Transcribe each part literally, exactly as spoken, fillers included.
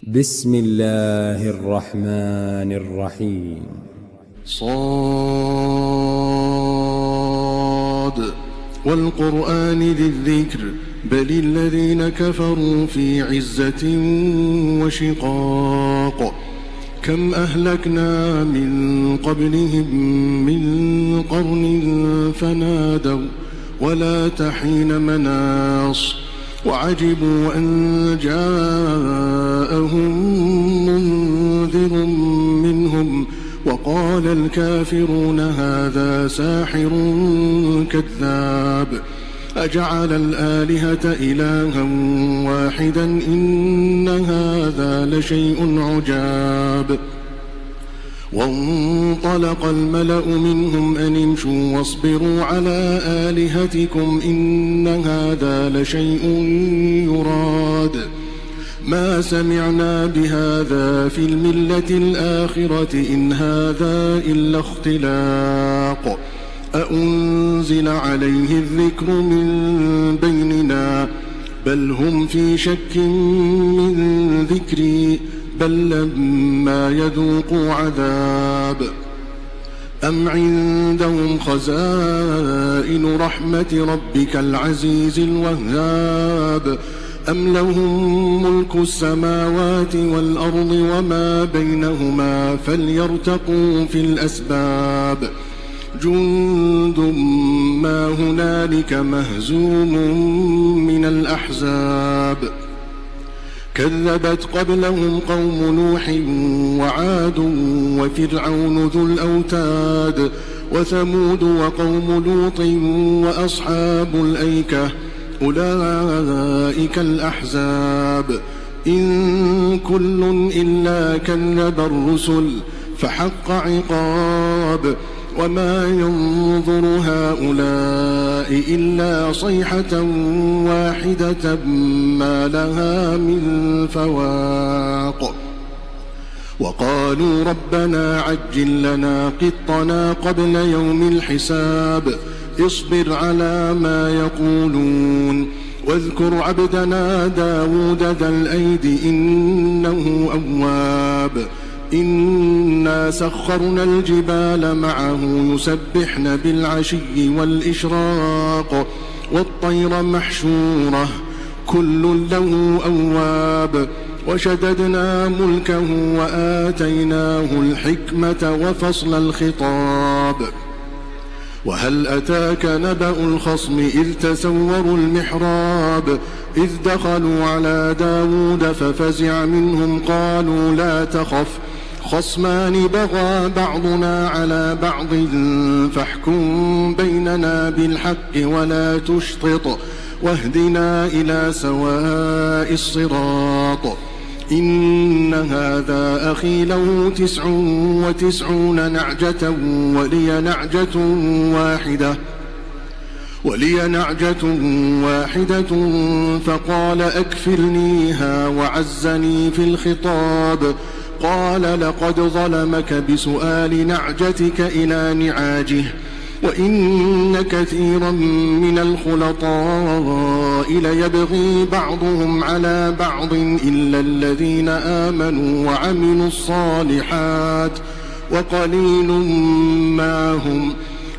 بسم الله الرحمن الرحيم. صاد والقرآن ذي الذكر بل الذين كفروا في عزة وشقاق كم أهلكنا من قبلهم من قرن فنادوا ولا تحين مناص وعجبوا أن جاءهم منذر منهم وقال الكافرون هذا ساحر كذاب أجعل الآلهة إلها واحدا إن هذا لشيء عجاب. وانطلق الملأ منهم أن امشوا واصبروا على آلهتكم إن هذا لشيء يراد ما سمعنا بهذا في الملة الآخرة إن هذا إلا اختلاق أأنزل عليه الذكر من بيننا بل هم في شك من ذكري بل لما يذوقوا عذاب أم عندهم خزائن رحمة ربك العزيز الوهاب أم لهم ملك السماوات والأرض وما بينهما فليرتقوا في الأسباب جند ما هنالك مهزوم من الأحزاب كذبت قبلهم قوم نوح وعاد وفرعون ذو الأوتاد وثمود وقوم لوط وأصحاب الأيكة أولئك الأحزاب إن كل إلا كذب الرسل فحق عقاب وما ينظر هؤلاء إلا صيحة واحدة ما لها من فواق وقالوا ربنا عجل لنا قطنا قبل يوم الحساب اصبر على ما يقولون واذكر عبدنا داود ذا الأيد إنه أواب إنا سخرنا الجبال معه يسبحن بالعشي والإشراق والطير محشورة كل له أواب وشددنا ملكه وآتيناه الحكمة وفصل الخطاب وهل أتاك نبأ الخصم إذ تسوروا المحراب إذ دخلوا على داود ففزع منهم قالوا لا تخف خصمان بغى بعضنا على بعض فاحكم بيننا بالحق ولا تشطط واهدنا إلى سواء الصراط إن هذا أخي له تسع وتسعون نعجة ولي نعجة واحدة ولي نعجة واحدة فقال أكفلنيها وعزني في الخطاب قال لقد ظلمك بسؤال نعجتك إلى نعاجه وإن كثيرا من الخلطاء ليبغي بعضهم على بعض إلا الذين آمنوا وعملوا الصالحات وقليل ما هم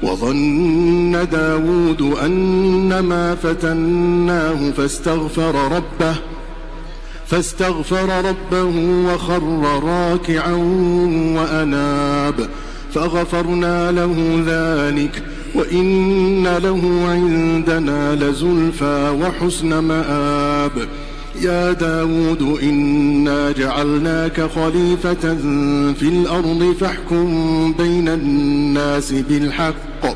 وظن داود أنما فتناه فاستغفر ربه فاستغفر ربه وخر راكعا وأناب فغفرنا له ذلك وإن له عندنا لزلفى وحسن مآب يا داود إنا جعلناك خليفة في الأرض فاحكم بين الناس بالحق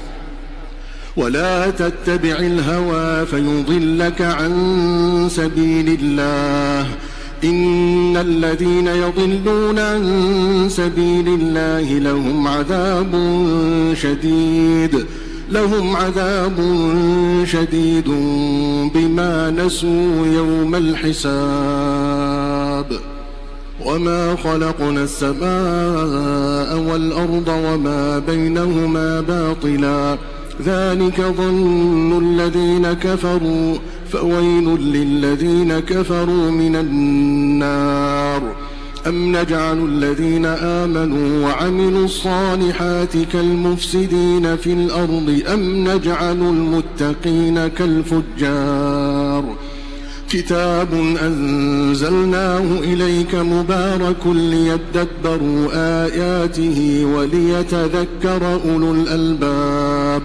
ولا تتبع الهوى فيضلك عن سبيل الله إن الذين يضلون عن سبيل الله لهم عذاب شديد لهم عذاب شديد بما نسوا يوم الحساب وما خلقنا السماء والأرض وما بينهما باطلا ذلك ظن الذين كفروا فويل للذين كفروا من النار أم نجعل الذين آمنوا وعملوا الصالحات كالمفسدين في الأرض أم نجعل المتقين كالفجار كتاب أنزلناه إليك مبارك ليدبروا آياته وليتذكر أولو الألباب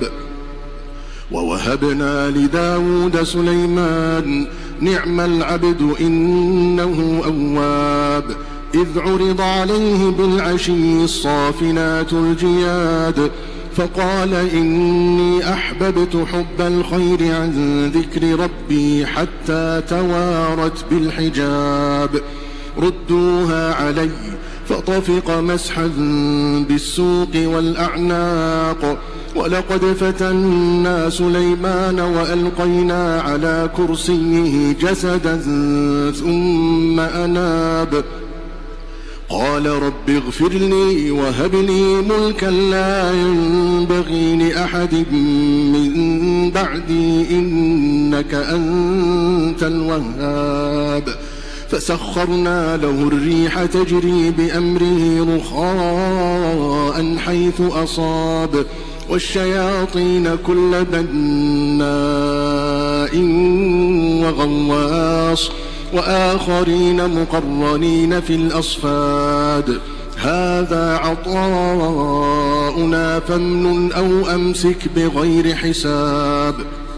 ووهبنا لداود سليمان نعم العبد إنه أواب إذ عرض عليه بالعشي الصافنات الجياد فقال إني أحببت حب الخير عن ذكر ربي حتى توارت بالحجاب ردوها علي فطفق مسحا بالسوق والأعناق ولقد فتنا سليمان وألقينا على كرسيه جسدا ثم أناب قال رب اغفر لي وهب لي ملكا لا ينبغي لأحد من بعدي إنك أنت الوهاب فسخرنا له الريح تجري بأمره رخاء حيث أصاب والشياطين كل بناء وغواص وآخرين مقرنين في الأصفاد هذا عطاؤنا فامنن أو أمسك بغير حساب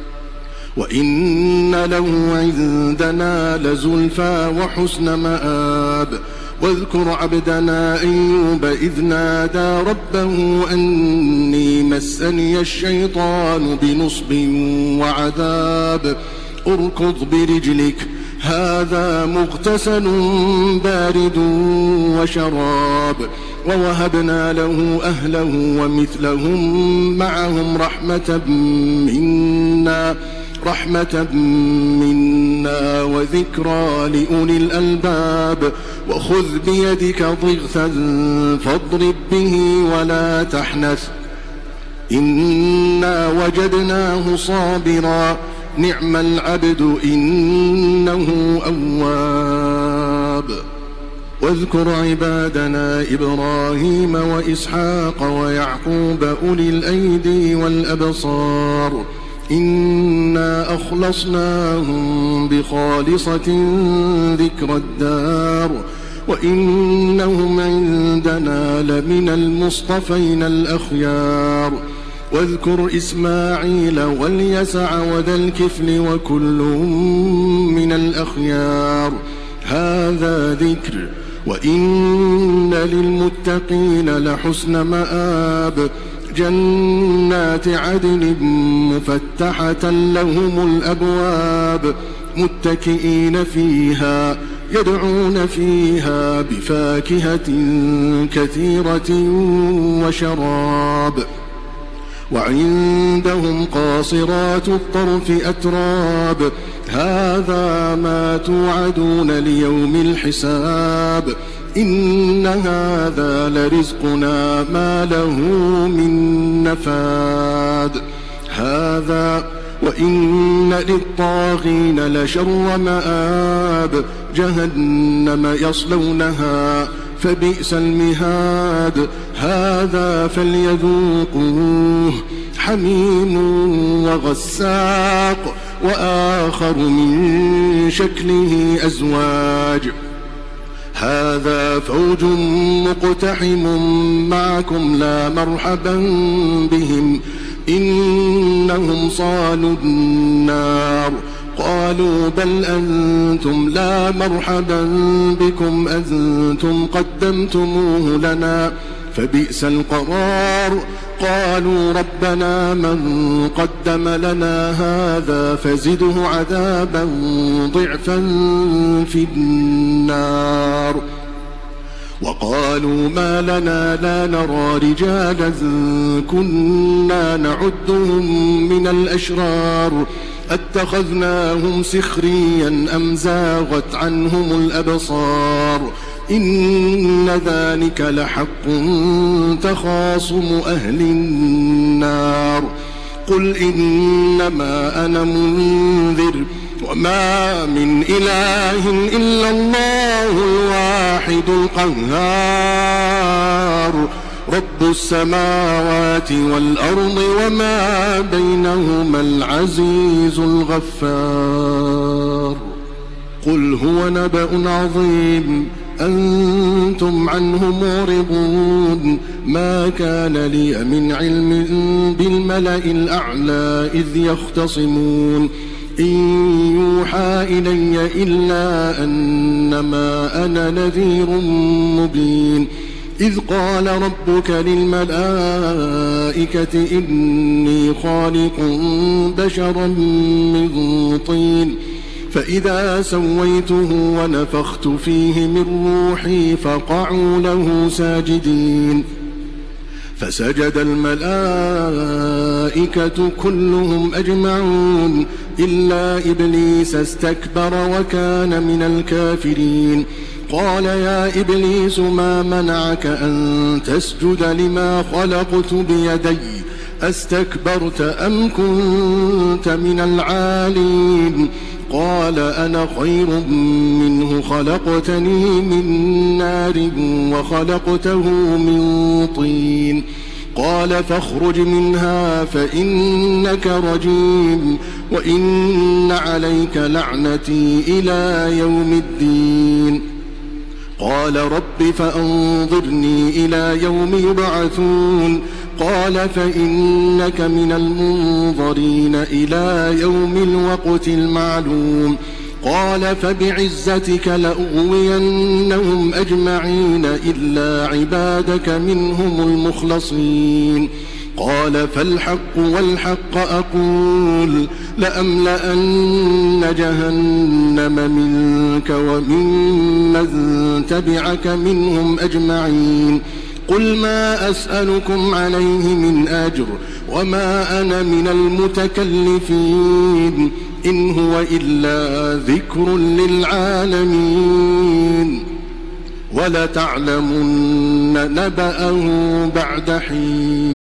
وإن له عندنا لزلفى وحسن مآب واذكر عبدنا أيوب إذ نادى ربه أني مسني الشيطان بنصب وعذاب اركض برجلك هذا مغتسل بارد وشراب ووهبنا له أهله ومثلهم معهم رحمة منا رحمة منا وذكرى لأولي الألباب وخذ بيدك ضغثا فاضرب به ولا تحنث إنا وجدناه صابرا نعم العبد إنه أواب واذكر عبادنا إبراهيم وإسحاق ويعقوب أولي الأيدي والأبصار إنا أخلصناهم بخالصة ذكر الدار وإنهم عندنا لمن المصطفين الأخيار واذكر إسماعيل واليسع وذا الكفل وكل من الأخيار هذا ذكر وإن للمتقين لحسن مآب جنات عدن مفتحة لهم الأبواب متكئين فيها يدعون فيها بفاكهة كثيرة وشراب وعندهم قاصرات الطرف أتراب هذا ما توعدون ليوم الحساب إن هذا لرزقنا ما له من نفاد هذا وإن للطاغين لشر مآب جهنم يصلونها فبئس المهاد هذا فليذوقوه حميم وغساق وآخر من شكله أزواج هذا فوج مقتحم معكم لا مرحبا بهم إنهم صالوا النار قالوا بل أنتم لا مرحبا بكم أنتم قدمتموه لنا فبئس القرار قالوا ربنا من قدم لنا هذا فزده عذابا ضعفا في النار وقالوا ما لنا لا نرى رجالا كنا نعدهم من الأشرار اتخذناهم سخريا أم زاغت عنهم الأبصار إن ذلك لحق تخاصم أهل النار قل إنما أنا منذر وما من إله إلا الله الواحد الواحد القهار رب السماوات والأرض وما بينهما العزيز الغفار قل هو نبأ عظيم أنتم عنه معرضون ما كان لي من علم بالملأ الأعلى إذ يختصمون إن يوحى إلي إلا أنما أنا نذير مبين إذ قال ربك للملائكة إني خالق بشرا من طين فإذا سويته ونفخت فيه من روحي فقعوا له ساجدين فسجد الملائكة كلهم أجمعون إلا إبليس استكبر وكان من الكافرين قال يا إبليس ما منعك أن تسجد لما خلقت بيدي أستكبرت أم كنت من العالين قال أنا خير منه خلقتني من نار وخلقته من طين قال فاخرج منها فإنك رجيم وإن عليك لعنتي إلى يوم الدين قال رب فأنظرني إلى يوم يبعثون قال فإنك من المنظرين إلى يوم الوقت المعلوم قال فبعزتك لأغوينهم أجمعين إلا عبادك منهم المخلصين قال فالحق والحق أقول لأملأن جهنم منك وممن تبعك منهم أجمعين قل ما أسألكم عليه من أجر وما أنا من المتكلفين إن هو إلا ذكر للعالمين ولتعلمن نبأه بعد حين